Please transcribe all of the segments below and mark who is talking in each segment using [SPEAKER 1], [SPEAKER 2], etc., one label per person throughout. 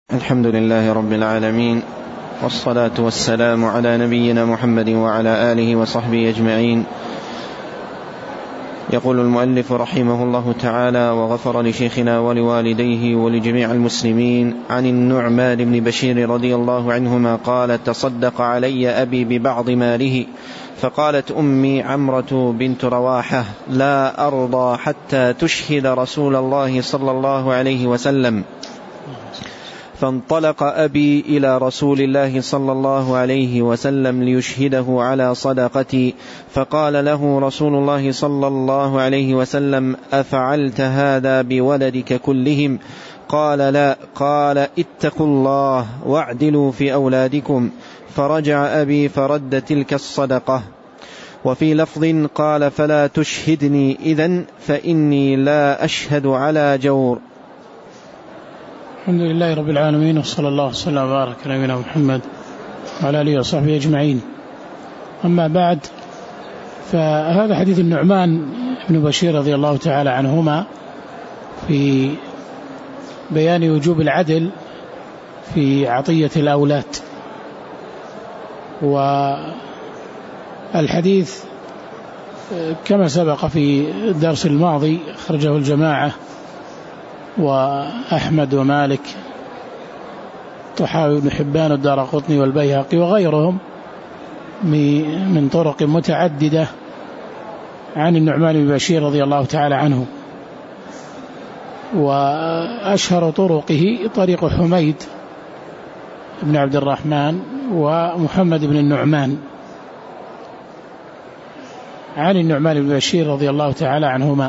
[SPEAKER 1] الحمد لله رب العالمين، والصلاة والسلام على نبينا محمد وعلى آله وصحبه أجمعين. يقول المؤلف رحمه الله تعالى: وغفر لشيخنا ولوالديه ولجميع المسلمين. عن النعمان بن بشير رضي الله عنهما قال: تصدق علي أبي ببعض ماله، فقالت أمي عمرة بنت رواحة: لا أرضى حتى تشهد رسول الله صلى الله عليه وسلم. فانطلق أبي إلى رسول الله صلى الله عليه وسلم ليشهده على صدقتي، فقال له رسول الله صلى الله عليه وسلم: أفعلت هذا بولدك كلهم؟ قال: لا. قال: اتقوا الله واعدلوا في أولادكم. فرجع أبي فرد تلك الصدقة. وفي لفظ قال: فلا تشهدني إذن فإني لا أشهد على جور.
[SPEAKER 2] الحمد لله رب العالمين، وصلى الله وسلم وبارك على نبينا محمد وعلى آله وصحبه أجمعين. أما بعد، فهذا حديث النعمان بن بشير رضي الله تعالى عنهما في بيان وجوب العدل في عطية الأولاد. والحديث كما سبق في الدرس الماضي أخرجه الجماعة وأحمد ومالك طحاوي بن حبان والدارقطني والبيهقي وغيرهم من طرق متعددة عن النعمان بن بشير رضي الله تعالى عنه. وأشهر طرقه طريق حميد بن عبد الرحمن ومحمد بن النعمان عن النعمان بن بشير رضي الله تعالى عنهما.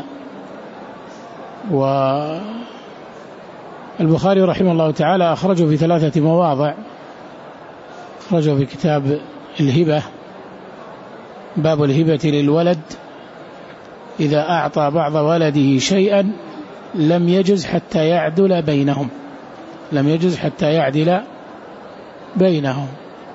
[SPEAKER 2] والبخاري رحمه الله تعالى أخرجه في 3 مواضع. أخرجه في كتاب الهبة، باب الهبة للولد: إذا أعطى بعض ولده شيئا لم يجز حتى يعدل بينهم، لم يجز حتى يعدل بينهم.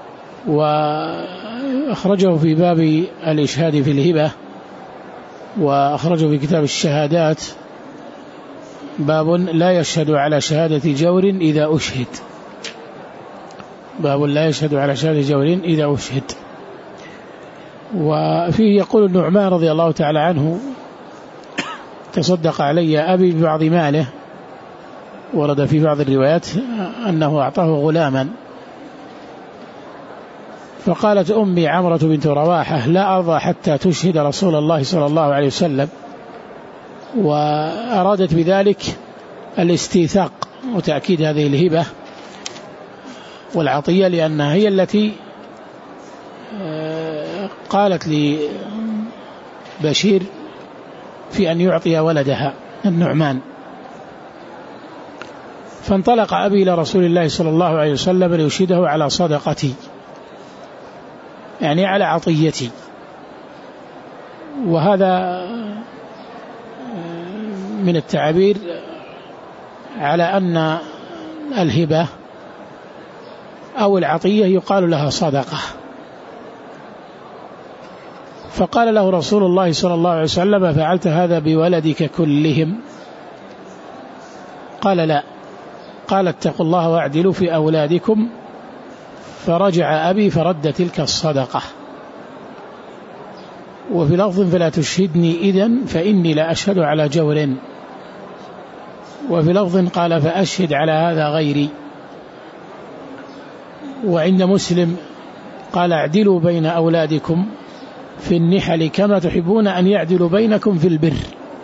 [SPEAKER 2] وأخرجه في باب الإشهاد في الهبة. وأخرجه في كتاب الشهادات، باب لا يشهد على شهادة جور إذا أشهد، باب لا يشهد على شهادة جور إذا أشهد. وفيه يقول النعمان رضي الله تعالى عنه: تصدق علي أبي ببعض ماله. ورد في بعض الروايات أنه أعطاه غلاما. فقالت أمي عمرة بنت رواحة: لا أرضى حتى تشهد رسول الله صلى الله عليه وسلم. وأرادت بذلك الاستيثاق وتأكيد هذه الهبة والعطية، لأنها هي التي قالت لبشير في أن يعطي ولدها النعمان. فانطلق أبي إلى رسول الله صلى الله عليه وسلم ليشهده على صدقتي، يعني على عطيتي. وهذا من التعبير على أن الهبة أو العطية يقال لها صدقة. فقال له رسول الله صلى الله عليه وسلم: فعلت هذا بولدك كلهم؟ قال: لا. قال: اتقوا الله واعدلوا في أولادكم. فرجع أبي فرد تلك الصدقة. وفي لفظ: فلا تشهدني إذن فإني لا أشهد على جور. وفي لفظ قال: فأشهد على هذا غيري. وعند مسلم قال: اعدلوا بين أولادكم في النحل كما تحبون أن يعدلوا بينكم في البر.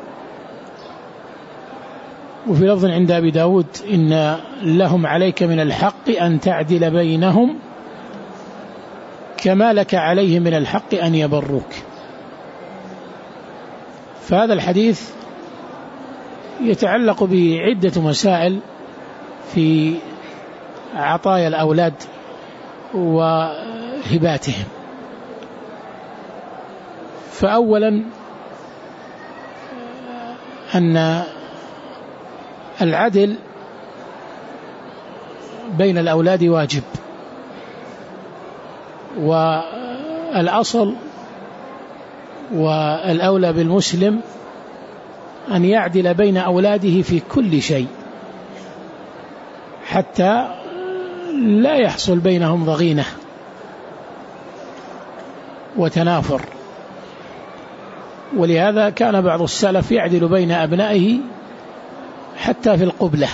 [SPEAKER 2] وفي لفظ عند أبي داود: إن لهم عليك من الحق أن تعدل بينهم كما لك عليهم من الحق أن يبروك. فهذا الحديث يتعلق بعدة مسائل في عطايا الأولاد وهباتهم. فأولا أن العدل بين الأولاد واجب، والأصل والأولى بالمسلم أن يعدل بين أولاده في كل شيء، حتى لا يحصل بينهم ضغينة وتنافر. ولهذا كان بعض السلف يعدل بين أبنائه حتى في القبلة.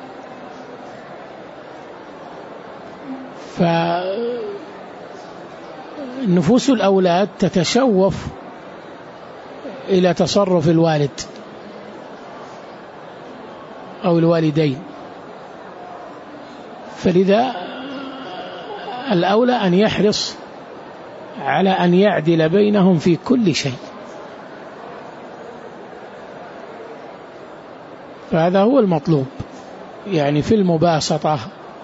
[SPEAKER 2] فنفوس الأولاد تتشوف إلى تصرف الوالد أو الوالدين، فلذا الأولى أن يحرص على أن يعدل بينهم في كل شيء. فهذا هو المطلوب، يعني في المباسطة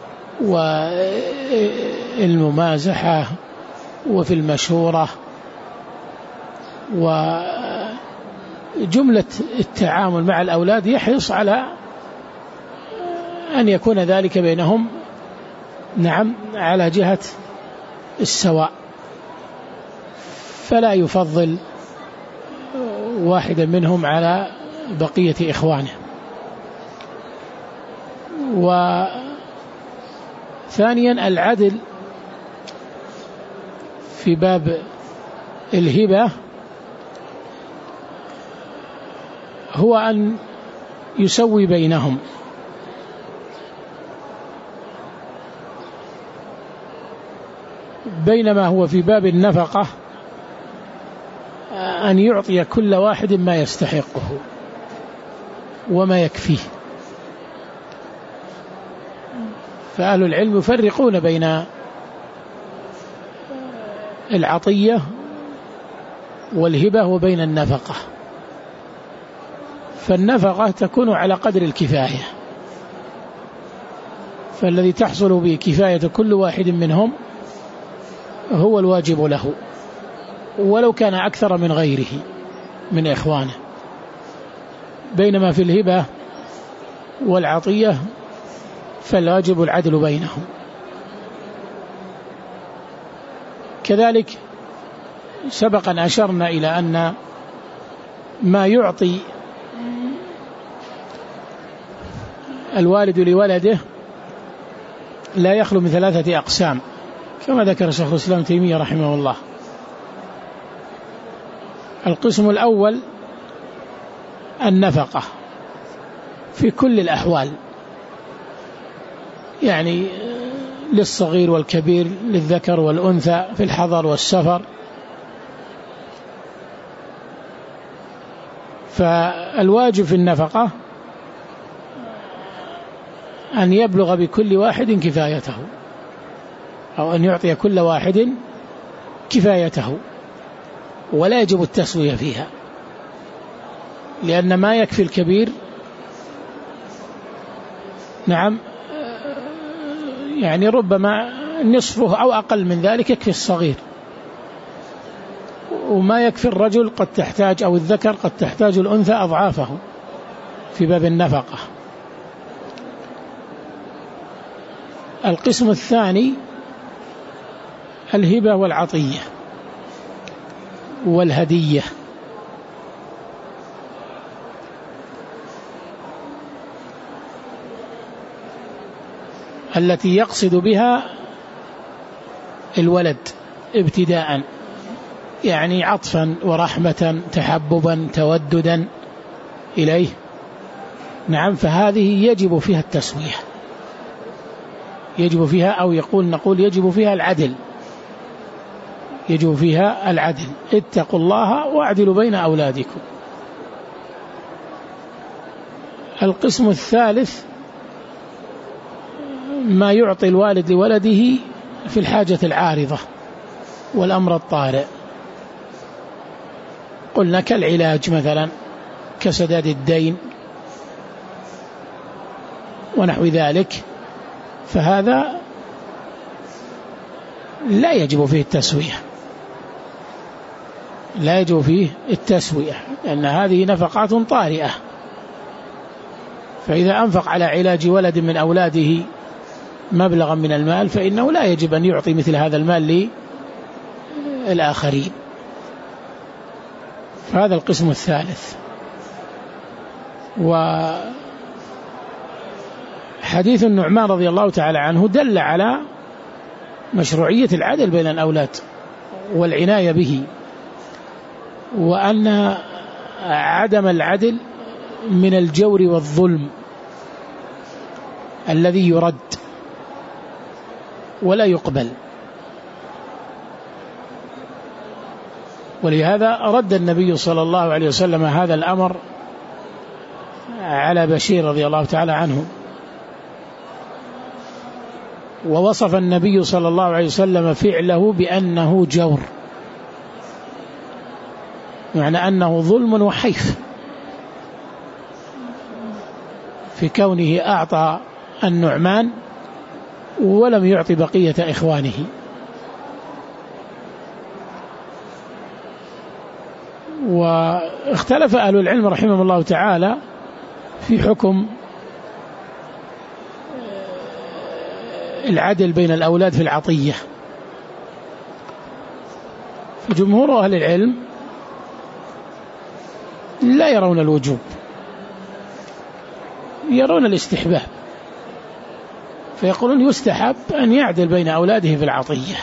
[SPEAKER 2] والممازحة وفي المشورة وجملة التعامل مع الأولاد، يحرص على أن يكون ذلك بينهم على جهة السواء، فلا يفضل واحدا منهم على بقية إخوانه. وثانيا العدل في باب الهبة هو أن يسوي بينهم، بينما هو في باب النفقة أن يعطي كل واحد ما يستحقه وما يكفيه. فأهل العلم يفرقون بين العطية والهبة وبين النفقة. فالنفقة تكون على قدر الكفاية، فالذي تحصل به كفاية كل واحد منهم هو الواجب له، ولو كان أكثر من غيره من إخوانه. بينما في الهبة والعطية فالواجب العدل بينهم. كذلك سبق أن أشرنا إلى أن ما يعطي الوالد لولده لا يخلو من 3 أقسام، كما ذكر شيخ الإسلام ابن تيمية رحمه الله. القسم الأول النفقة في كل الأحوال، يعني للصغير والكبير، للذكر والأنثى، في الحضر والسفر. فالواجب في النفقة أن يبلغ بكل واحد كفايته، أو أن يعطي كل واحد كفايته، ولا يجب التسوية فيها، لأن ما يكفي الكبير يعني ربما نصفه أو أقل من ذلك يكفي الصغير، وما يكفي الرجل قد تحتاج، أو الذكر قد تحتاج الأنثى أضعافه في باب النفقة. القسم الثاني الهبة والعطية والهدية. التي يقصد بها الولد ابتداء، يعني عطفا ورحمة، تحببا، توددا إليه. فهذه يجب فيها التسوية، يجب فيها، أو نقول يجب فيها العدل، يجب فيها العدل. اتقوا الله واعدلوا بين أولادكم. القسم الثالث ما يعطي الوالد لولده في الحاجة العارضة والأمر الطارئ، قلنا كالعلاج مثلا، كسداد الدين ونحو ذلك، فهذا لا يجب فيه التسوية، لا يجب فيه التسوية، لأن هذه نفقات طارئة. فإذا أنفق على علاج ولد من أولاده مبلغا من المال، فإنه لا يجب أن يعطي مثل هذا المال للآخرين. فهذا القسم الثالث. وحديث حديث النعمان رضي الله تعالى عنه دل على مشروعية العدل بين الأولاد والعناية به، وأن عدم العدل من الجور والظلم الذي يرد ولا يقبل. ولهذا رد النبي صلى الله عليه وسلم هذا الأمر على بشير رضي الله تعالى عنه، ووصف النبي صلى الله عليه وسلم فعله بأنه جور، معنى أنه ظلم وحيف في كونه أعطى النعمان ولم يعطي بقية إخوانه. واختلف أهل العلم رحمهم الله تعالى في حكم العدل بين الأولاد في العطية. فجمهور أهل العلم لا يرون الوجوب، يرون الاستحباب، فيقولون يستحب أن يعدل بين أولاده في العطية.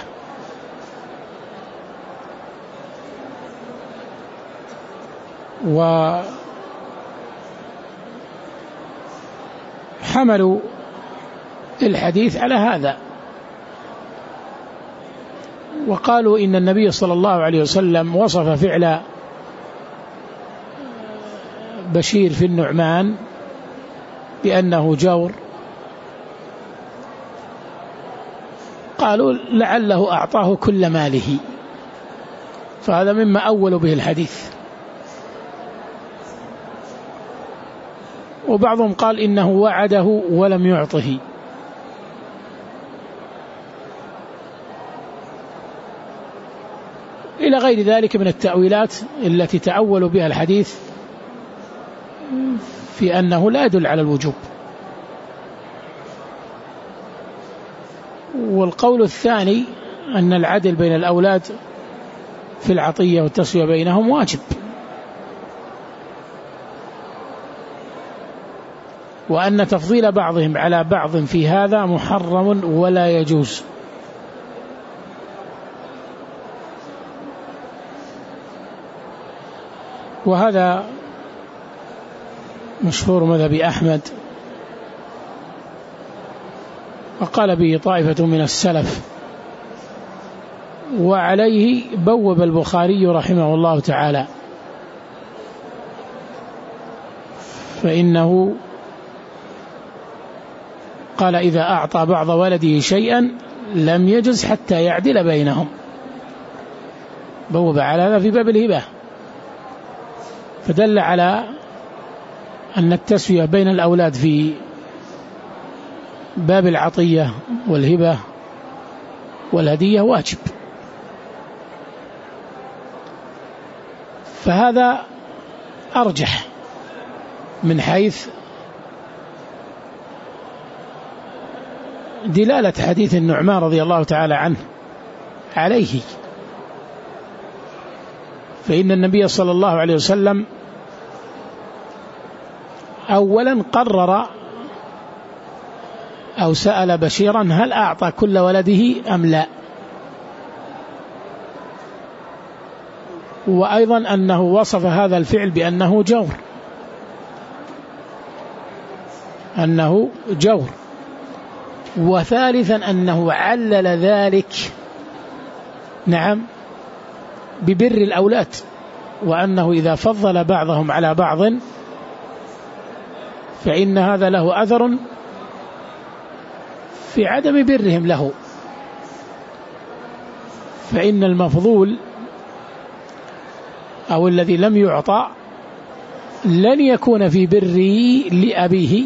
[SPEAKER 2] وحملوا الحديث على هذا، وقالوا إن النبي صلى الله عليه وسلم وصف فعل بشير في النعمان بأنه جور، قالوا لعله أعطاه كل ماله، فهذا مما أولوا به الحديث. وبعضهم قال إنه وعده ولم يعطه، إلى غير ذلك من التأويلات التي تأولوا بها الحديث في أنه لا يدل على الوجوب. والقول الثاني أن العدل بين الأولاد في العطية والتسوية بينهم واجب، وأن تفضيل بعضهم على بعض في هذا محرم ولا يجوز. وهذا مشهور مذهب أحمد، وقال به طائفة من السلف، وعليه بوب البخاري رحمه الله تعالى، فإنه قال إذا أعطى بعض ولده شيئا لم يجز حتى يعدل بينهم، بوب على هذا في باب الهبة، فدل على أن التسوية بين الأولاد في باب العطية والهبة والهدية واجب. فهذا أرجح من حيث دلالة حديث النعمان رضي الله تعالى عنه عليه، فإن النبي صلى الله عليه وسلم أولا قرر أو سأل بشيرا هل أعطى كل ولده أم لا، وأيضا أنه وصف هذا الفعل بأنه جور، أنه جور. وثالثا أنه علل ذلك نعم ببر الأولاد، وأنه إذا فضل بعضهم على بعض فإن هذا له أثر في عدم برهم له، فإن المفضول أو الذي لم يعطى لن يكون في بره لأبيه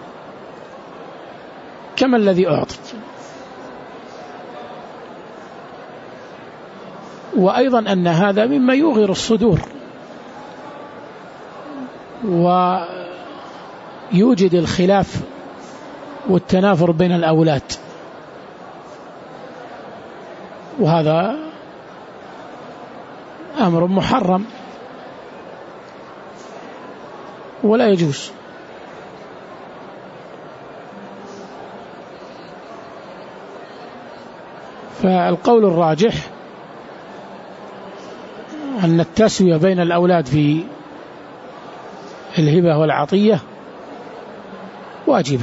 [SPEAKER 2] كما الذي أعطي. وأيضا أن هذا مما يغير الصدور ويوجد الخلاف والتنافر بين الأولاد، وهذا أمر محرم ولا يجوز. فالقول الراجح أن التسوية بين الأولاد في الهبة والعطية واجبة.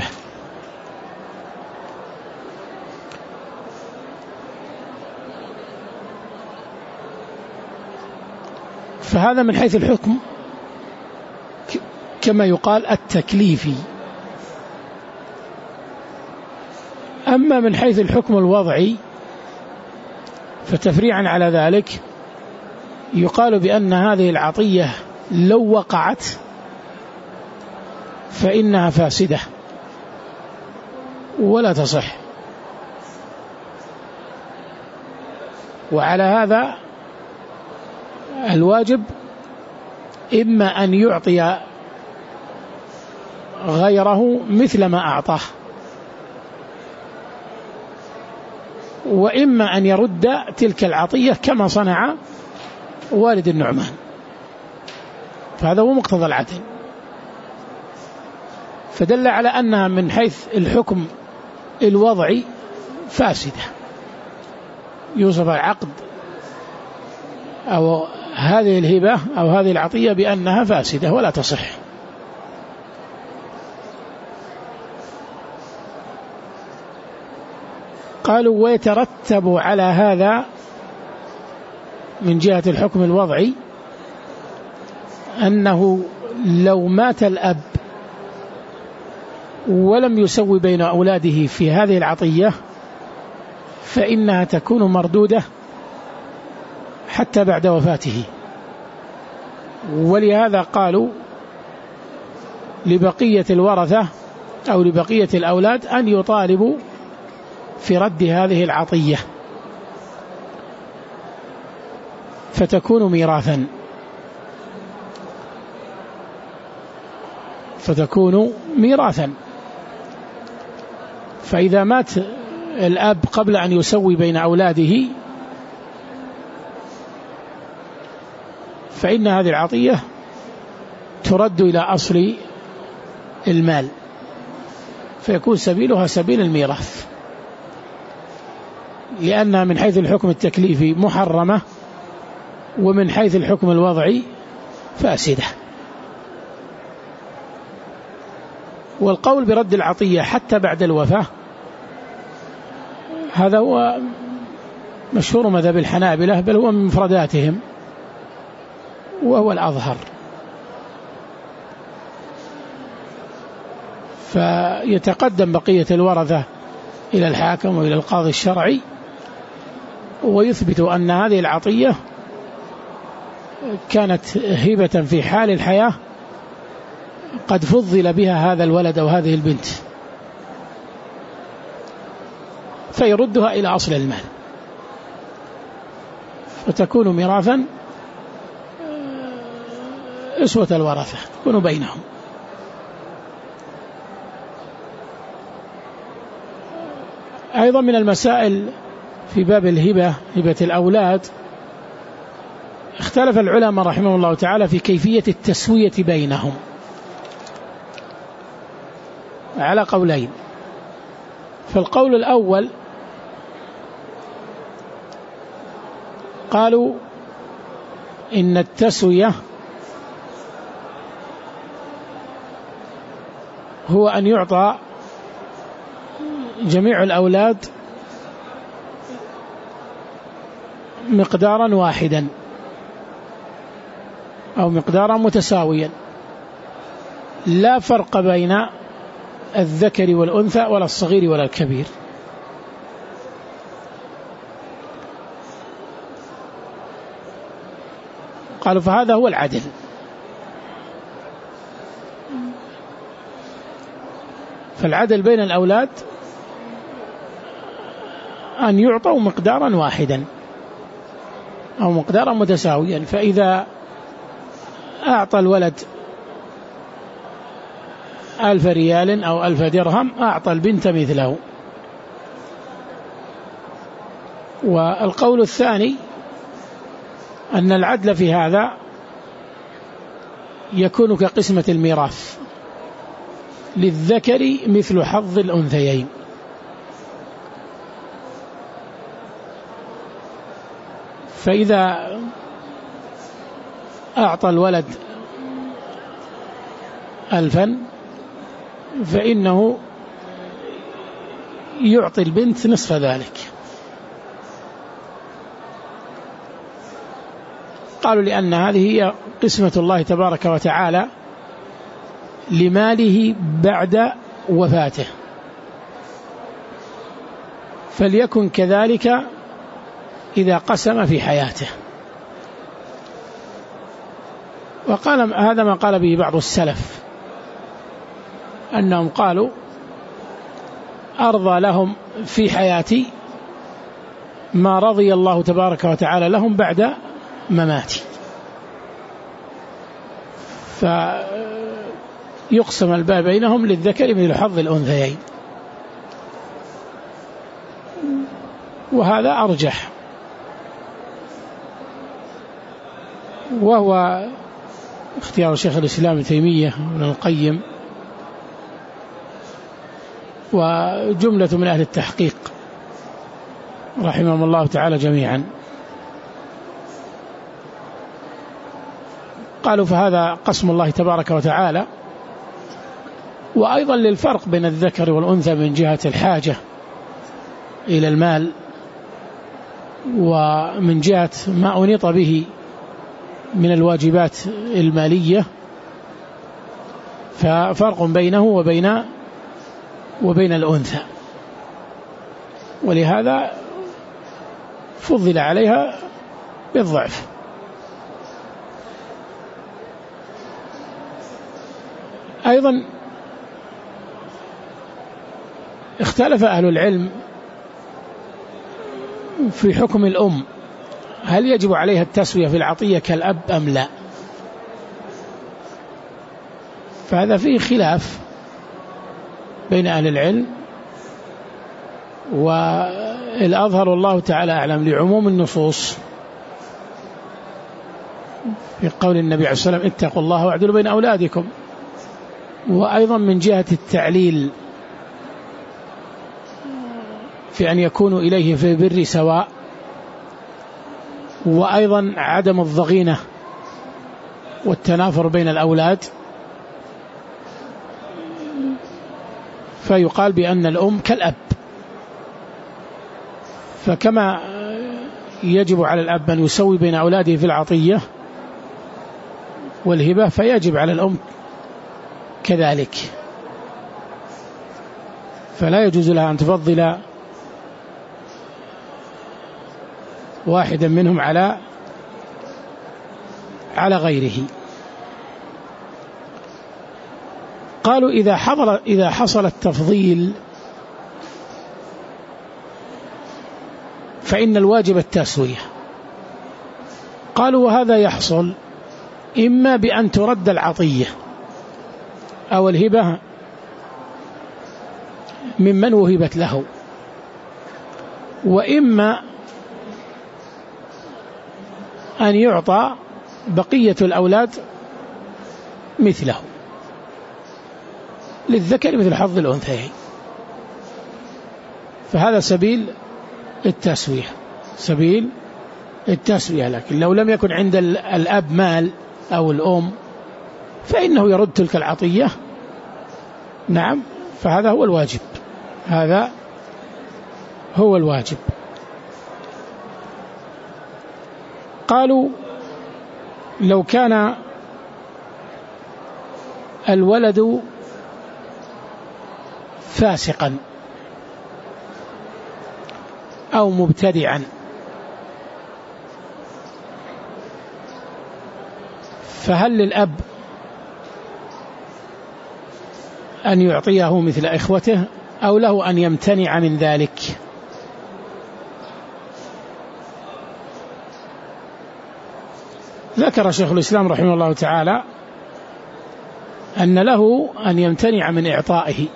[SPEAKER 2] فهذا من حيث الحكم كما يقال التكليفي. أما من حيث الحكم الوضعي فتفريعا على ذلك يقال بأن هذه العطية لو وقعت فإنها فاسدة ولا تصح. وعلى هذا الواجب إما أن يعطي غيره مثل ما أعطاه، وإما أن يرد تلك العطية كما صنع والد النعمان، فهذا هو مقتضى العدل. فدل على أنها من حيث الحكم الوضعي فاسدة، يوصف العقد أو هذه الهبة أو هذه العطية بأنها فاسدة ولا تصح. قالوا ويترتب على هذا من جهة الحكم الوضعي أنه لو مات الأب ولم يسوي بين أولاده في هذه العطية فإنها تكون مردودة حتى بعد وفاته. ولهذا قالوا لبقية الورثة أو لبقية الأولاد أن يطالبوا في رد هذه العطية فتكون ميراثا. فإذا مات الأب قبل أن يسوي بين أولاده فإن هذه العطية ترد إلى أصل المال، فيكون سبيلها سبيل الميراث، لأنها من حيث الحكم التكليفي محرمة ومن حيث الحكم الوضعي فاسدة. والقول برد العطية حتى بعد الوفاة هذا هو مشهور مذهب الحنابلة، بل هو من مفرداتهم وهو الأظهر. فيتقدم بقية الورثة إلى الحاكم وإلى القاضي الشرعي ويثبت أن هذه العطية كانت هبة في حال الحياة قد فضل بها هذا الولد أو هذه البنت، فيردها إلى أصل المال فتكون ميراثا أسوة الورثة تكون بينهم. أيضا من المسائل في باب الهبة، هبة الأولاد، اختلف العلماء رحمه الله تعالى في كيفية التسوية بينهم على قولين. فالقول الأول قالوا إن التسوية هو أن يعطى جميع الأولاد مقدارا واحدا أو مقدارا متساويا، لا فرق بين الذكر والأنثى ولا الصغير ولا الكبير. قالوا فهذا هو العدل. فالعدل بين الأولاد أن يعطوا مقدارا واحدا أو مقدارا متساويا، فإذا أعطى الولد 1000 ريال أو 1000 درهم أعطى البنت مثله. والقول الثاني أن العدل في هذا يكون كقسمة الميراث، للذكر مثل حظ الأنثيين. فإذا أعطى الولد 1000 فإنه يعطي البنت نصف ذلك. قالوا لأن هذه هي قسمة الله تبارك وتعالى لماله بعد وفاته، فليكن كذلك إذا قسم في حياته. وقال هذا ما قال به بعض السلف، أنهم قالوا أرضى لهم في حياتي ما رضي الله تبارك وتعالى لهم بعد مماتي، فيقسم الباب بينهم للذكر مثل حظ الأنثيين، وهذا أرجح، وهو اختيار شيخ الإسلام ابن تيمية وابن القيم وجملة من أهل التحقيق رحمهم الله تعالى جميعا. قالوا فهذا قسم الله تبارك وتعالى. وأيضا للفرق بين الذكر والأنثى من جهة الحاجة إلى المال، ومن جهة ما أنيط به من الواجبات المالية، ففرق بينه وبين الأنثى، ولهذا فضل عليها بالضعف. أيضا اختلف أهل العلم في حكم الأم، هل يجب عليها التسوية في العطية كالأب أم لا؟ فهذا فيه خلاف بين أهل العلم، والأظهر الله تعالى أعلم لعموم النصوص في قول النبي عليه الصلاة والسلام اتقوا الله واعدلوا بين أولادكم، وأيضا من جهة التعليل في أن يكونوا إليه في البر سواء، وأيضا عدم الضغينة والتنافر بين الأولاد، فيقال بأن الأم كالأب. فكما يجب على الأب أن يسوي بين أولاده في العطية والهبة، فيجب على الأم كذلك، فلا يجوز لها أن تفضل واحدا منهم على غيره. قالوا إذا حصل التفضيل فإن الواجب التسوية. قالوا وهذا يحصل إما بأن ترد العطية أو الهبة ممن وهبت له، وإما أن يعطى بقية الأولاد مثله، للذكر مثل حظ الأنثيين. فهذا سبيل التسوية. لكن لو لم يكن عند الأب مال أو الأم فإنه يرد تلك العطية. نعم، فهذا هو الواجب. قالوا لو كان الولد فاسقا أو مبتدعا فهل للأب أن يعطيه مثل إخوته أو له أن يمتنع من ذلك؟ ذكر شيخ الإسلام رحمه الله تعالى أن له أن يمتنع من إعطائه،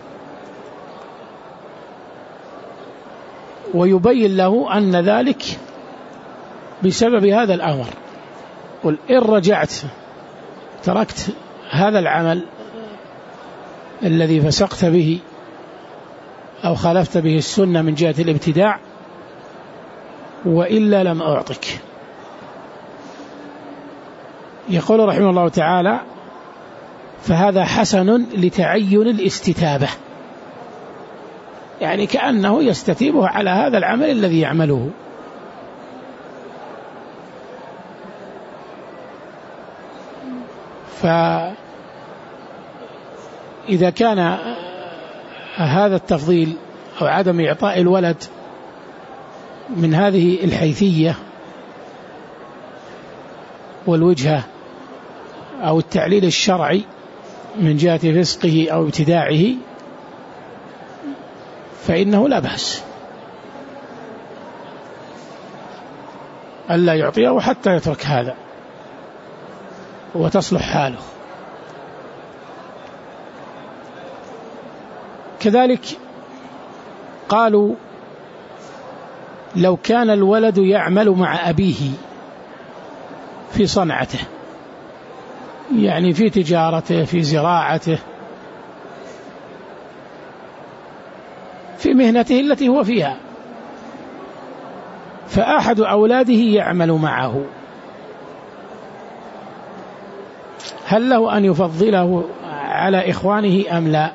[SPEAKER 2] ويبين له أن ذلك بسبب هذا الأمر. قل إن رجعت تركت هذا العمل الذي فسقت به أو خالفت به السنة من جهة الابتداع، وإلا لم أعطك. يقول رحمه الله تعالى: فهذا حسن لتعين الاستتابة، يعني كأنه يستتيبه على هذا العمل الذي يعمله. فإذا كان هذا التفضيل أو عدم إعطاء الولد من هذه الحيثية والوجهة أو التعليل الشرعي من جهة فسقه أو ابتداعه، فإنه لا بأس ألا يعطيه حتى يترك هذا وتصلح حاله. كذلك قالوا: لو كان الولد يعمل مع أبيه في صنعته، يعني في تجارته، في زراعته، في مهنته التي هو فيها، فأحد أولاده يعمل معه، هل له أن يفضله على إخوانه أم لا؟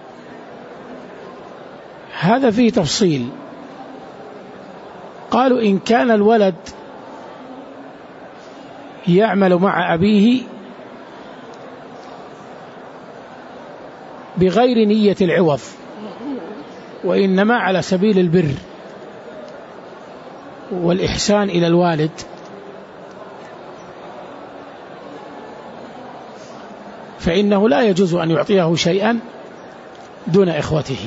[SPEAKER 2] هذا فيه تفصيل. قالوا: إن كان الولد يعمل مع أبيه بغير نية العوض وإنما على سبيل البر والإحسان إلى الوالد، فإنه لا يجوز أن يعطيه شيئا دون إخوته.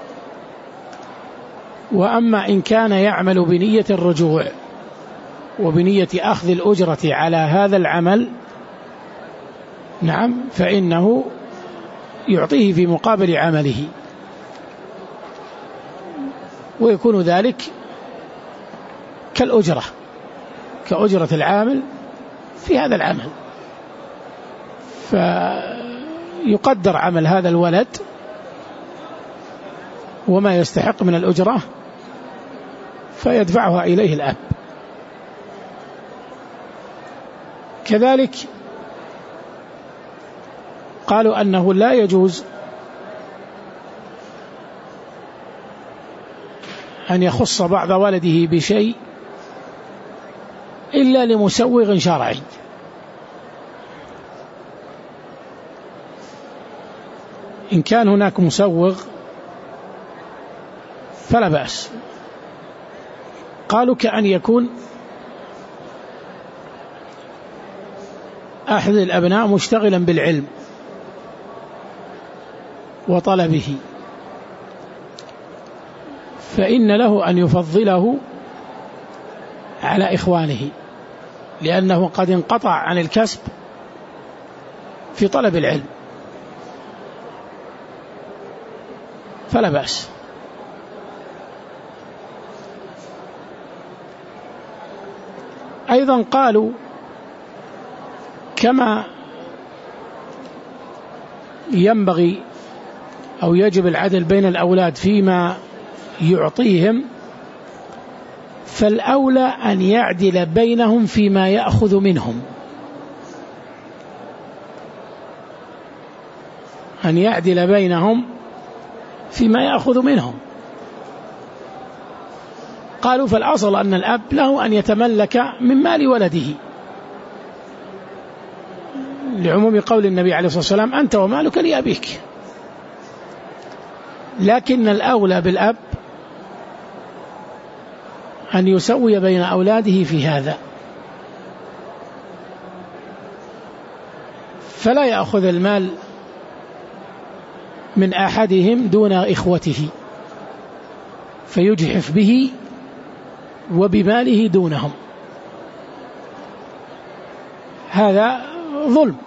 [SPEAKER 2] وأما إن كان يعمل بنية الرجوع وبنية أخذ الأجرة على هذا العمل، نعم، فإنه يعطيه في مقابل عمله، ويكون ذلك كالأجرة، كأجرة العامل في هذا العمل، فيقدر عمل هذا الولد وما يستحق من الأجرة فيدفعها إليه الأب. كذلك قالوا أنه لا يجوز أن يخص بعض ولده بشيء إلا لمسوغ شرعي، إن كان هناك مسوغ فلا بأس. قالوا: كأن يكون أحد الأبناء مشتغلا بالعلم وطلبه، فإن له أن يفضله على إخوانه، لأنه قد انقطع عن الكسب في طلب العلم، فلا بأس. أيضا قالوا: كما ينبغي أو يجب العدل بين الأولاد فيما يعطيهم، فالأولى أن يعدل بينهم فيما يأخذ منهم، أن يعدل بينهم فيما يأخذ منهم. قالوا: فالأصل أن الأب له أن يتملك من مال ولده، لعموم قول النبي عليه الصلاة والسلام: أنت ومالك لأبيك. لكن الأولى بالأب أن يسوي بين أولاده في هذا، فلا يأخذ المال من أحدهم دون إخوته فيجحف به وبماله دونهم، هذا ظلم.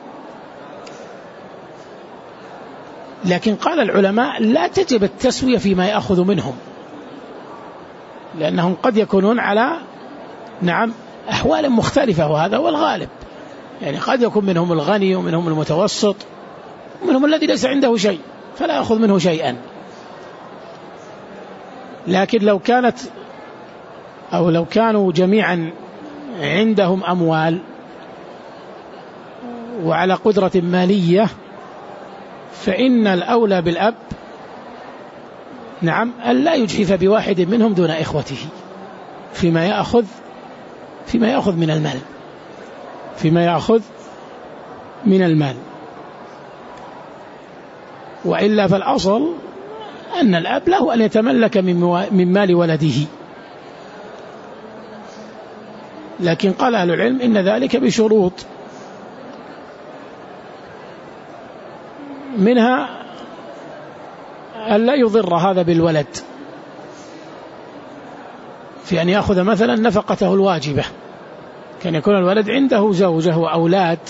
[SPEAKER 2] لكن قال العلماء: لا تجب التسوية فيما يأخذ منهم، لأنهم قد يكونون على أحوال مختلفة، وهذا هو الغالب، يعني قد يكون منهم الغني ومنهم المتوسط ومنهم الذي ليس عنده شيء فلا يأخذ منه شيئا. لكن لو كانت أو لو كانوا جميعا عندهم أموال وعلى قدرة مالية، فإن الأولى بالأب نعم ألا يجحف بواحد منهم دون إخوته فيما يأخذ من المال، وإلا فالأصل أن الأب له أن يتملك من مال ولده. لكن قال أهل العلم إن ذلك بشروط، منها ألا يضر هذا بالولد في أن يأخذ مثلا نفقته الواجبة، كان يكون الولد عنده زوجة وأولاد،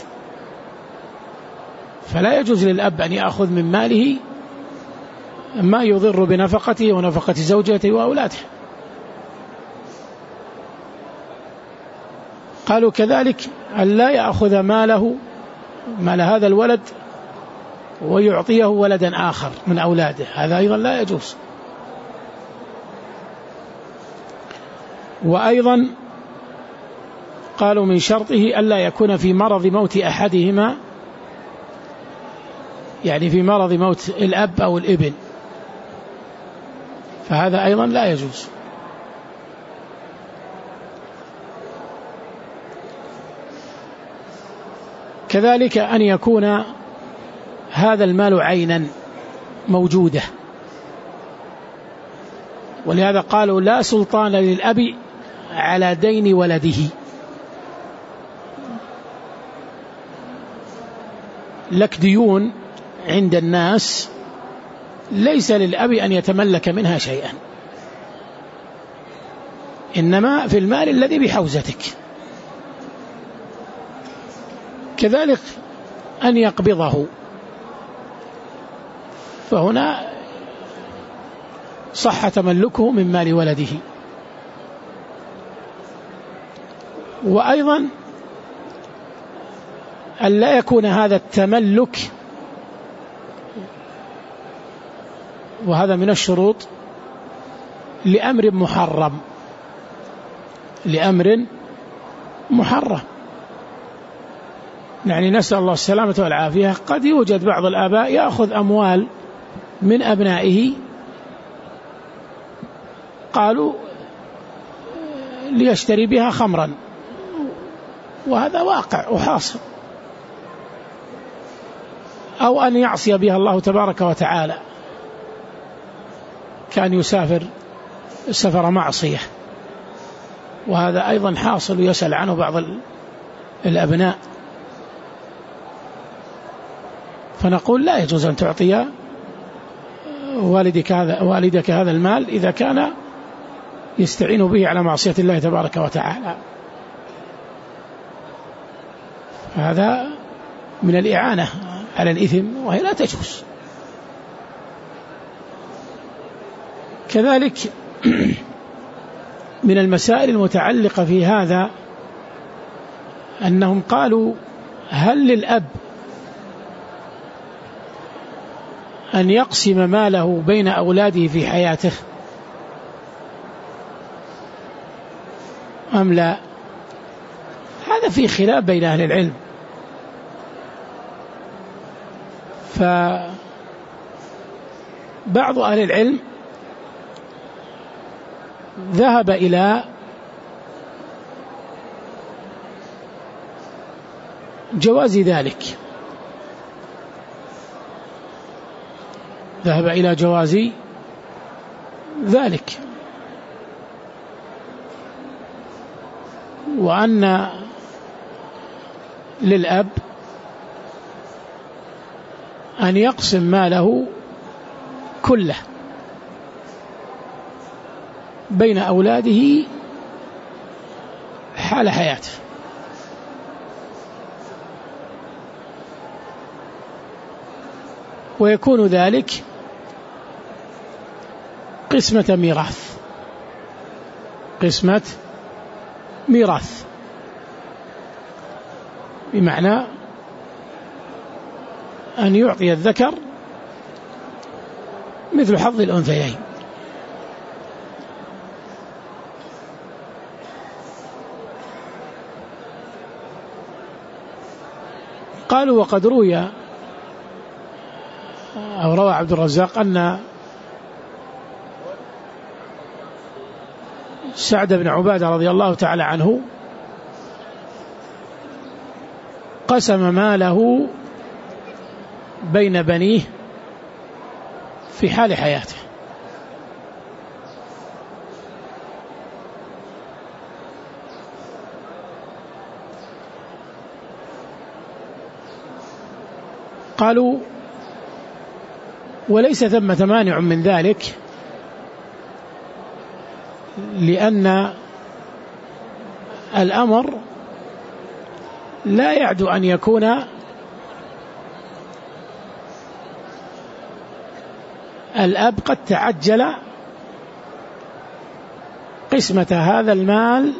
[SPEAKER 2] فلا يجوز للأب أن يأخذ من ماله ما يضر بنفقته ونفقة زوجته وأولاده. قالوا كذلك أن لا يأخذ مال هذا الولد ويعطيه ولدا آخر من أولاده، هذا أيضا لا يجوز. وأيضا قالوا من شرطه ألا يكون في مرض موت أحدهما، يعني في مرض موت الأب أو الابن، فهذا أيضا لا يجوز. كذلك أن يكون هذا المال عينا موجودة، ولهذا قالوا لا سلطان للأب على دين ولده، لك ديون عند الناس ليس للأب أن يتملك منها شيئا، إنما في المال الذي بحوزتك. كذلك أن يقبضه، فهنا صح تملكه من مال ولده. وأيضا أن لا يكون هذا التملك، وهذا من الشروط، لأمر محرم، يعني نسأل الله السلامة والعافية. قد يوجد بعض الآباء يأخذ أموال من أبنائه، قالوا ليشتري بها خمرا، وهذا واقع وحاصل، أو أن يعصي بها الله تبارك وتعالى، كان يسافر سفر معصية، وهذا أيضا حاصل ويسأل عنه بعض الأبناء. فنقول لا يجوز أن تعطي والدك هذا المال إذا كان يستعين به على معصية الله تبارك وتعالى، هذا من الإعانة على الإثم، وهي لا تجوز. كذلك من المسائل المتعلقة في هذا أنهم قالوا هل للأب أن يقسم ماله بين أولاده في حياته أم لا؟ هذا في خلاف بين أهل العلم. فبعض أهل العلم ذهب إلى جواز ذلك، وأن للأب أن يقسم ماله كله بين أولاده حال حياته، ويكون ذلك قسمة ميراث، بمعنى أن يعطي الذكر مثل حظ الأنثيين. قالوا وقد روي أو روى عبد الرزاق أن سعد بن عبادة رضي الله تعالى عنه قسم ماله بين بنيه في حال حياته. قالوا وليس ثمة مانع من ذلك، لأن الأمر لا يعدو أن يكون الأب قد تعجل قسمة هذا المال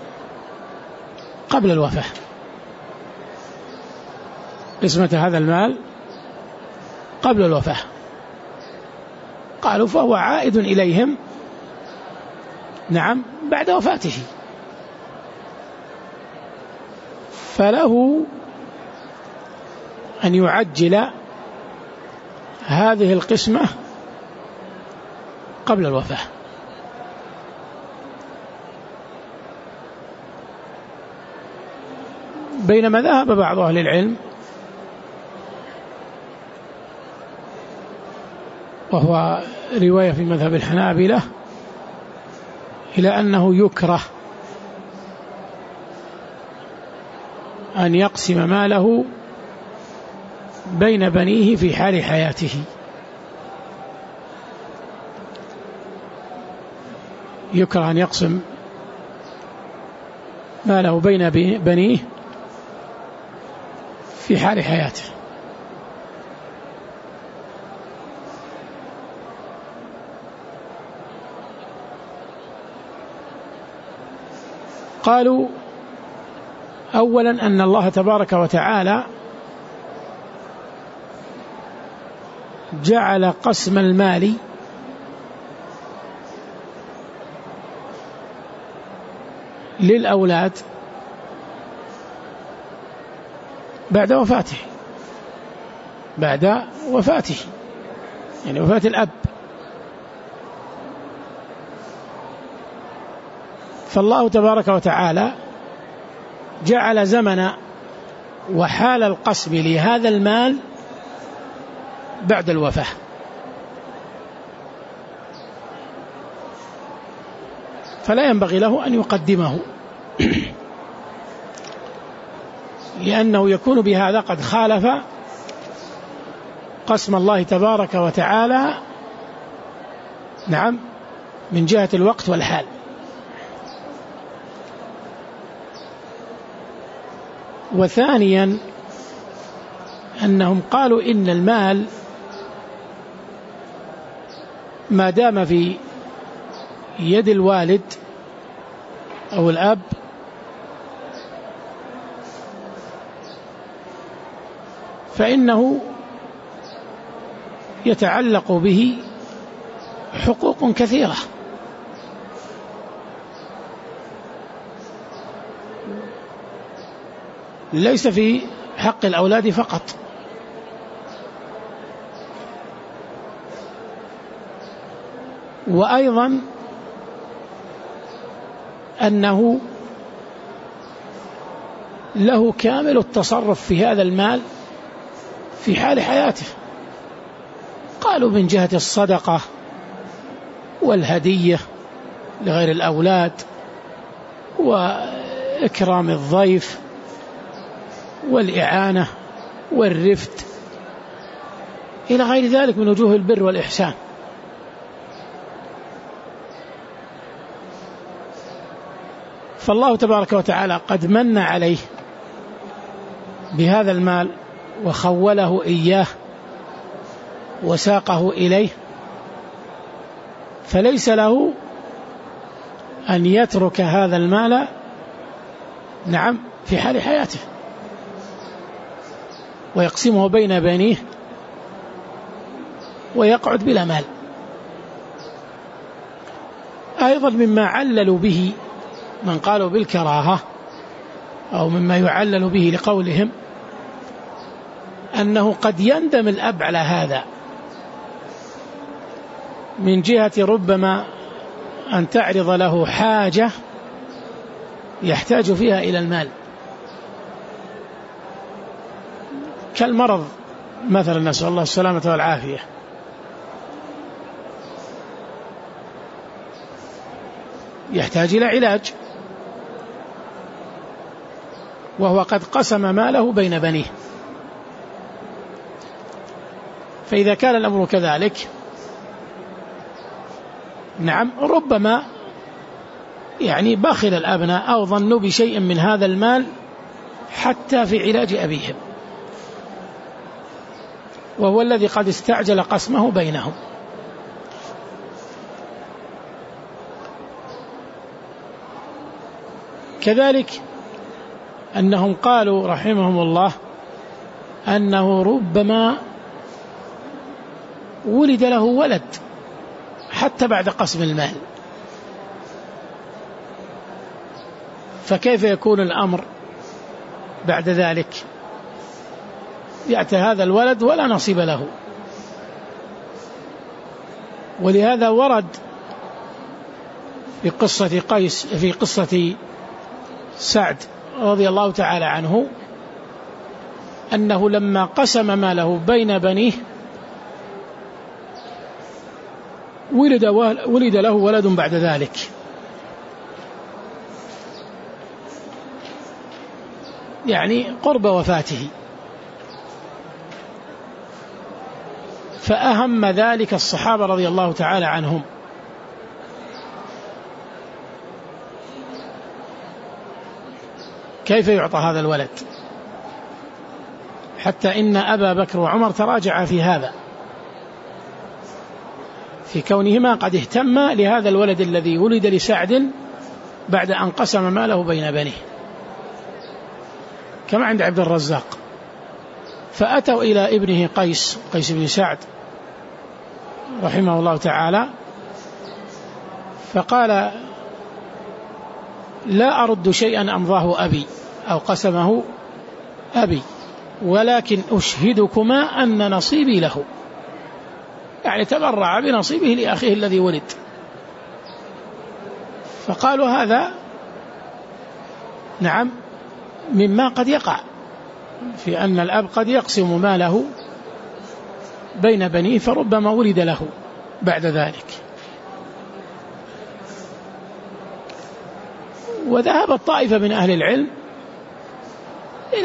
[SPEAKER 2] قبل الوفاة، قسمة هذا المال قبل الوفاة. قالوا فهو عائد إليهم نعم بعد وفاته، فله أن يعجل هذه القسمة قبل الوفاة. بينما ذهب بعض أهل العلم وهو رواية في مذهب الحنابلة إلى أنه يكره أن يقسم ماله بين بنيه في حال حياته، يكره أن يقسم ماله بين بنيه في حال حياته. قالوا أولا أن الله تبارك وتعالى جعل قسم المال للأولاد بعد وفاته، بعد وفاته يعني وفاة الأب. فالله تبارك وتعالى جعل زمن وحال القسم لهذا المال بعد الوفاة، فلا ينبغي له أن يقدمه لأنه يكون بهذا قد خالف قسم الله تبارك وتعالى نعم من جهة الوقت والحال. وثانيا أنهم قالوا إن المال ما دام في يد الوالد أو الأب فإنه يتعلق به حقوق كثيرة، ليس في حق الأولاد فقط، وأيضا أنه له كامل التصرف في هذا المال في حال حياته. قالوا من جهة الصدقة والهدية لغير الأولاد وإكرام الضيف والإعانة والرفد إلى غير ذلك من وجوه البر والإحسان. فالله تبارك وتعالى قد من عليه بهذا المال وخوله إياه وساقه إليه، فليس له أن يترك هذا المال نعم في حال حياته ويقسمه بين بنيه ويقعد بلا مال. أيضا مما عللوا به من قالوا بالكراهة أو مما يعلل به لقولهم أنه قد يندم الأب على هذا، من جهة ربما أن تعرض له حاجة يحتاج فيها إلى المال، كالمرض مثلا، نسأل الله السلامة والعافية، يحتاج إلى علاج، وهو قد قسم ماله بين بنيه. فإذا كان الأمر كذلك، نعم، ربما يعني بخل الأبناء أو ظنوا بشيء من هذا المال حتى في علاج أبيهم، وهو الذي قد استعجل قسمه بينهم. كذلك أنهم قالوا رحمهم الله أنه ربما ولد له ولد حتى بعد قسم المال، فكيف يكون الأمر بعد ذلك؟ يأتي هذا الولد ولا نصيب له. ولهذا ورد في قصة سعد رضي الله تعالى عنه أنه لما قسم ماله بين بنيه ولد له ولد بعد ذلك، يعني قرب وفاته، فأهم ذلك الصحابة رضي الله تعالى عنهم، كيف يعطى هذا الولد؟ حتى إن أبا بكر وعمر تراجع في هذا، في كونهما قد اهتم لهذا الولد الذي ولد لسعد بعد أن قسم ماله بين بنيه، كما عند عبد الرزاق. فأتوا إلى ابنه قيس بن سعد رحمه الله تعالى، فقال: لا أرد شيئا أمضاه أبي أو قسمه أبي، ولكن أشهدكما أن نصيبي له، يعني تبرع بنصيبه لأخيه الذي ولد. فقالوا هذا نعم مما قد يقع في أن الأب قد يقسم ماله بين بنيه، فربما ولد له بعد ذلك. وذهب الطائفة من أهل العلم إلى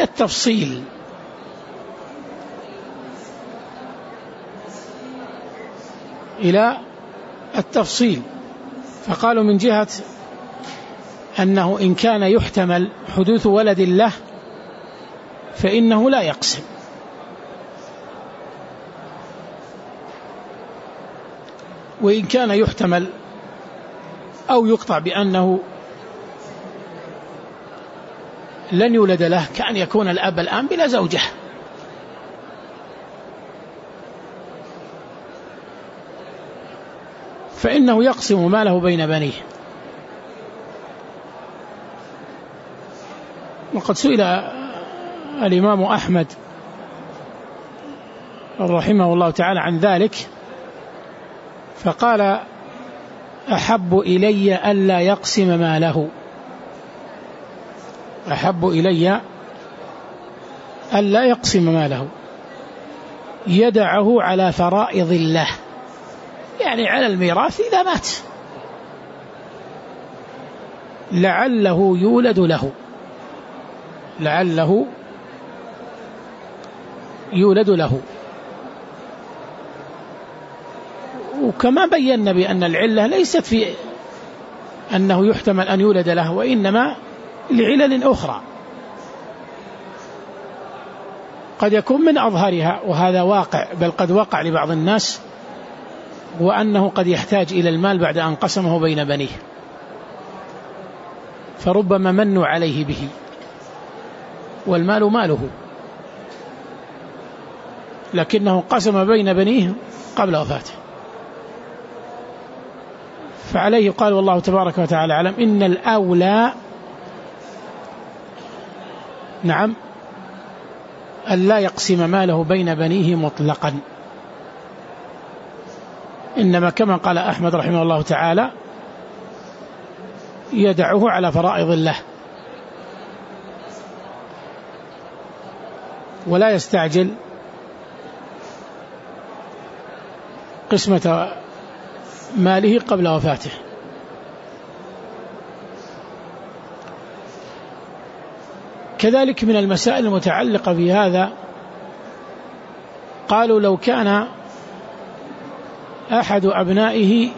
[SPEAKER 2] التفصيل، فقالوا من جهة أنه إن كان يحتمل حدوث ولد له فإنه لا يقسم، وإن كان يحتمل أو يقطع بأنه لن يولد له، كأن يكون الأب الآن بلا زوجة، فإنه يقسم ماله بين بنيه. وقد سئل الإمام أحمد رحمه الله تعالى عن ذلك، فقال: أحب إلي ألا يقسم ماله، أحب إلي ألا يقسم ماله، يدعه على فرائض الله، يعني على الميراث إذا مات، لعله يولد له. وكما بينا بأن العلة ليست في أنه يحتمل أن يولد له، وإنما لعلل أخرى قد يكون من أظهرها، وهذا واقع، بل قد وقع لبعض الناس، وأنه قد يحتاج إلى المال بعد أن قسمه بين بنيه، فربما منوا عليه به، والمال ماله، لكنه قسم بين بنيه قبل وفاته. فعليه قال والله تبارك وتعالى أعلم إن الأولى نعم أن لا يقسم ماله بين بنيه مطلقا، إنما كما قال أحمد رحمه الله تعالى يدعه على فرائض الله ولا يستعجل قسمة ماله قبل وفاته. كذلك من المسائل المتعلقة بهذا قالوا لو كان أحد أبنائه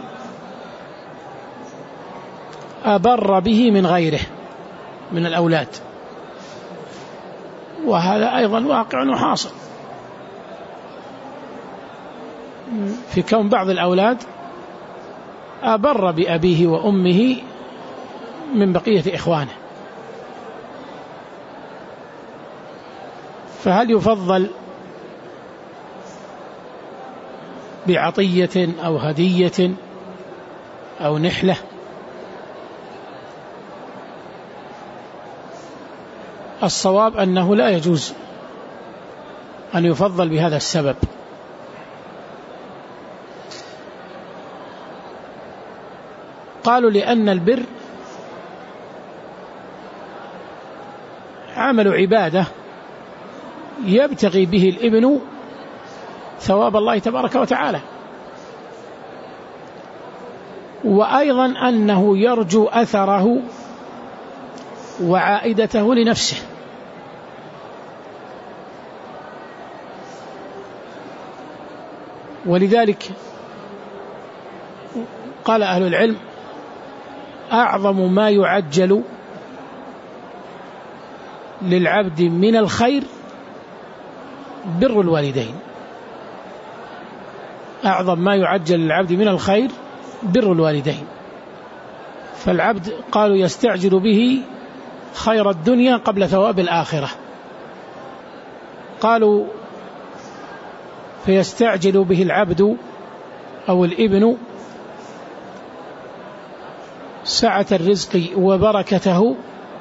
[SPEAKER 2] أبر به من غيره من الأولاد، وهذا أيضا واقع وحاصل في كون بعض الأولاد أبر بأبيه وأمه من بقية إخوانه، فهل يفضل بعطية أو هدية أو نحلة؟ الصواب أنه لا يجوز أن يفضل بهذا السبب، قالوا لأن البر عمل عبادة يبتغي به الابن ثواب الله تبارك وتعالى، وأيضا أنه يرجو أثره وعائدته لنفسه، ولذلك قال أهل العلم أعظم ما يعجل للعبد من الخير بر الوالدين، أعظم ما يعجل للعبد من الخير بر الوالدين، فالعبد قالوا يستعجل به خير الدنيا قبل ثواب الآخرة، قالوا فيستعجل به العبد أو الابن سعة الرزق وبركته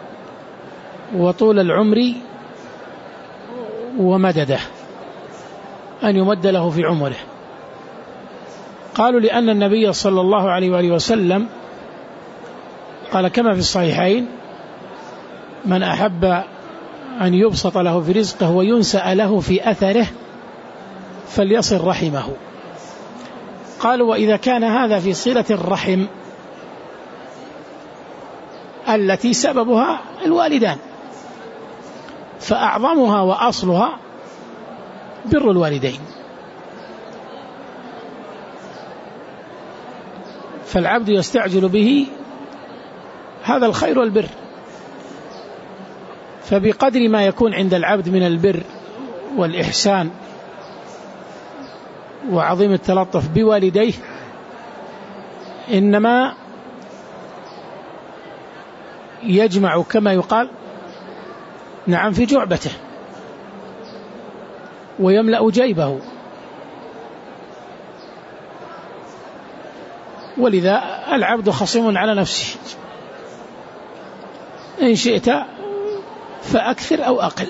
[SPEAKER 2] وطول العمر ومدده، أن يمد له في عمره. قالوا لأن النبي صلى الله عليه وآله وسلم قال كما في الصحيحين من أحب أن يبسط له في رزقه وينسأ له في أثره فليصل رحمه. قالوا وإذا كان هذا في صلة الرحم التي سببها الوالدان فأعظمها وأصلها بر الوالدين، فالعبد يستعجل به هذا الخير والبر، فبقدر ما يكون عند العبد من البر والإحسان وعظيم التلطف بوالديه إنما يجمع كما يقال نعم في جعبته ويملأ جيبه، ولذا العبد خصيم على نفسه إن شئت فأكثر أو أقل.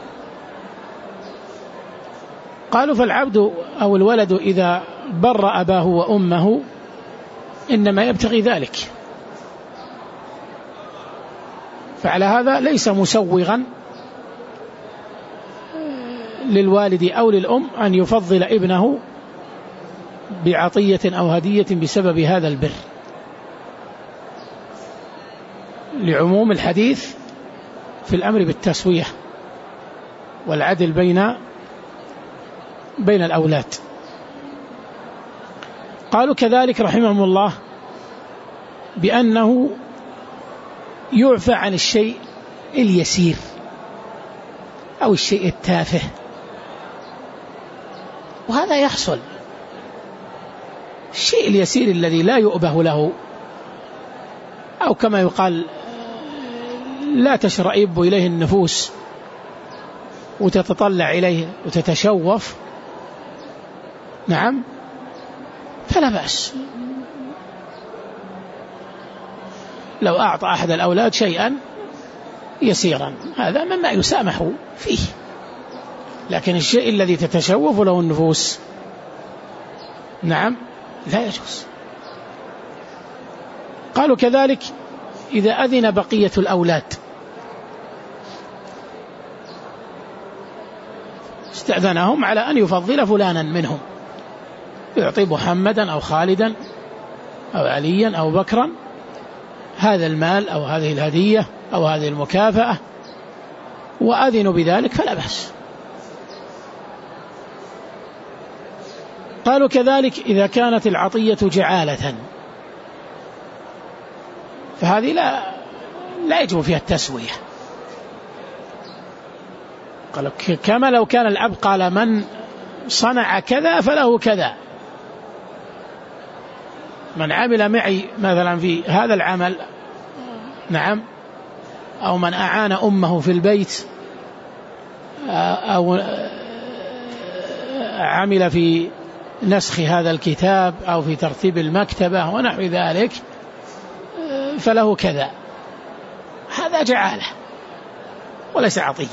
[SPEAKER 2] قالوا فالعبد أو الولد إذا بر أباه وأمه إنما يبتغي ذلك، فعلى هذا ليس مسوغا للوالد أو للأم أن يفضل ابنه بعطية أو هدية بسبب هذا البر، لعموم الحديث في الأمر بالتسوية والعدل بين الأولاد. قالوا كذلك رحمهم الله بأنه يعفى عن الشيء اليسير أو الشيء التافه، وهذا يحصل الشيء اليسير الذي لا يؤبه له أو كما يقال لا تشرئب إليه النفوس وتتطلع إليه وتتشوف، نعم فلا بأس لو أعطى أحد الأولاد شيئا يسيرا، هذا مما يسامح فيه. لكن الشيء الذي تتشوف له النفوس نعم لا يجوز. قالوا كذلك إذا أذن بقية الأولاد، استأذنهم على أن يفضل فلانا منهم، يعطي محمدا أو خالدا أو عليا أو بكرا هذا المال أو هذه الهدية أو هذه المكافأة، وأذنوا بذلك فلا بأس. قالوا كذلك إذا كانت العطية جعالة فهذه لا يجب فيها التسوية. قالوا كما لو كان الأب قال من صنع كذا فله كذا، من عمل معي مثلا في هذا العمل نعم، أو من أعان أمه في البيت، أو عمل في نسخ هذا الكتاب أو في ترتيب المكتبة ونحو ذلك فله كذا، هذا جعالة وليس عطية.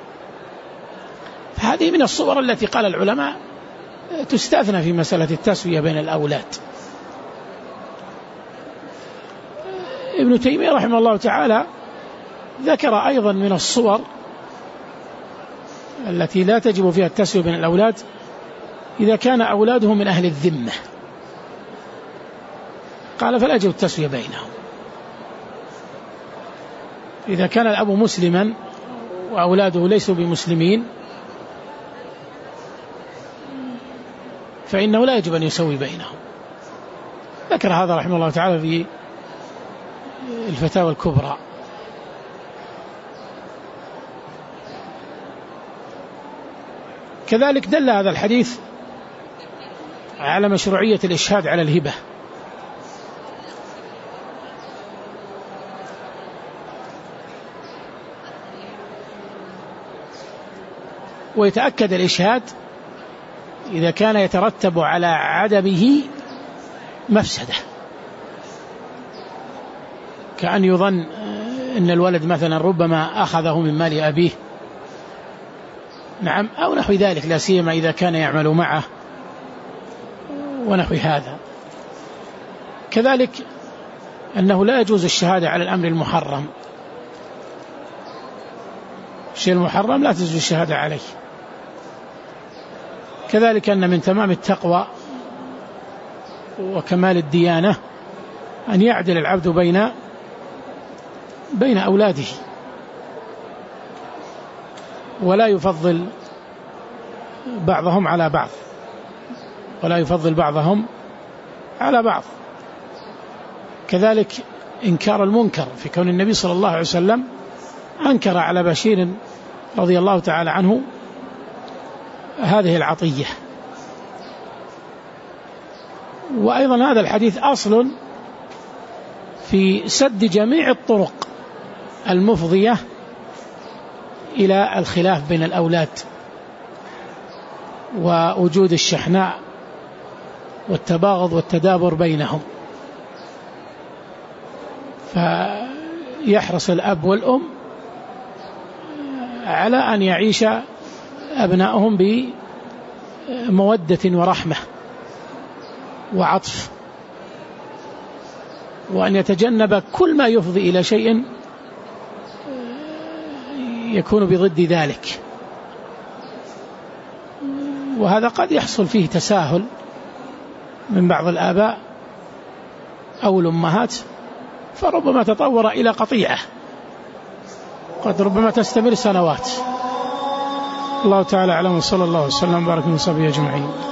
[SPEAKER 2] فهذه من الصور التي قال العلماء تستثنى في مسألة التسوية بين الأولاد. ابن تيمية رحمه الله تعالى ذكر أيضا من الصور التي لا تجب فيها التسوية بين الأولاد إذا كان أولاده من أهل الذمة، قال فلا يجب التسوية بينهم. إذا كان الأب مسلما وأولاده ليسوا بمسلمين فإنه لا يجب أن يسوي بينهم. ذكر هذا رحمه الله تعالى في الفتاوى الكبرى. كذلك دل هذا الحديث على مشروعية الإشهاد على الهبة، ويتأكد الإشهاد إذا كان يترتب على عدمه مفسدة، كأن يظن أن الولد مثلا ربما أخذه من مال أبيه نعم، أو نحو ذلك، لا سيما إذا كان يعمل معه ونحو هذا. كذلك أنه لا يجوز الشهادة على الأمر المحرم، الشيء المحرم لا تجوز الشهادة عليه. كذلك أن من تمام التقوى وكمال الديانة أن يعدل العبد بين أولاده، ولا يفضل بعضهم على بعض، ولا يفضل بعضهم على بعض. كذلك إنكار المنكر، في كون النبي صلى الله عليه وسلم أنكر على بشير رضي الله تعالى عنه هذه العطية. وأيضا هذا الحديث أصل في سد جميع الطرق المفضية إلى الخلاف بين الأولاد ووجود الشحناء والتباغض والتدابر بينهم. فيحرص الأب والأم على أن يعيش أبنائهم بمودة ورحمة وعطف، وأن يتجنب كل ما يفضي إلى شيء يكون بضد ذلك. وهذا قد يحصل فيه تساهل من بعض الآباء أو الأمهات، فربما تطور إلى قطيعة قد ربما تستمر سنوات. الله تعالى أعلم، وصلى الله وسلم وبارك على صحبه أجمعين.